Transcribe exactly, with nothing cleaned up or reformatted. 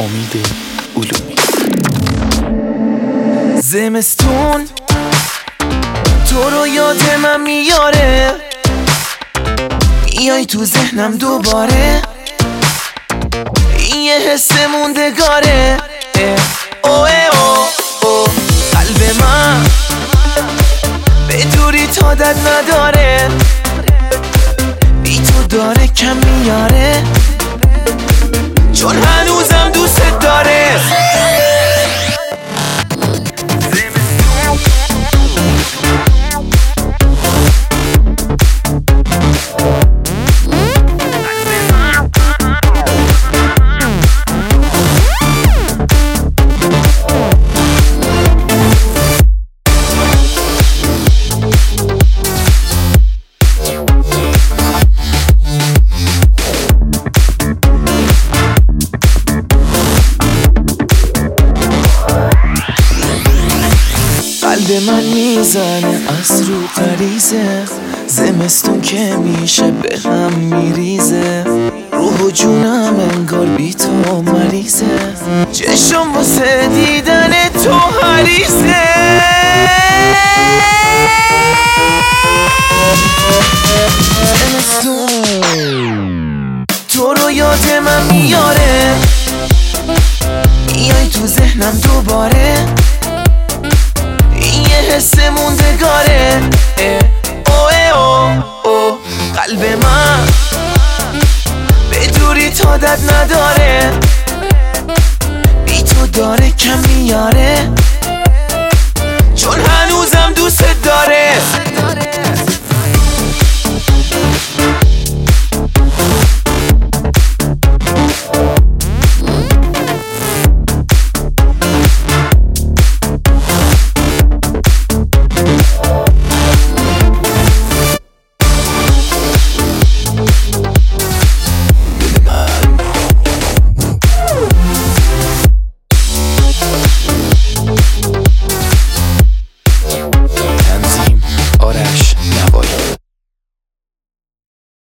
امید علومی. زمستون تو رو یاد من میاره، میای تو ذهنم دوباره، این یه حس موندگاره. اوه اوه اوه قلب من به دوری تادت نداره، بی تو داره کم میاره، چون هنوزم دوست داره. قلب من میزنه از رو غریزه، زمستون که میشه به هم میریزه، روح و جونم انگار بی تو مریضه، چشم واسه دیدن تو حریصه. زمستون تو رو یاد من میاره، میای تو ذهنم دوباره، یه حس موندگاره. اوه اوه اوه قلب من به دوری تادت نداره، بی تو داره کم میاره، چون هنوزم دوست داره.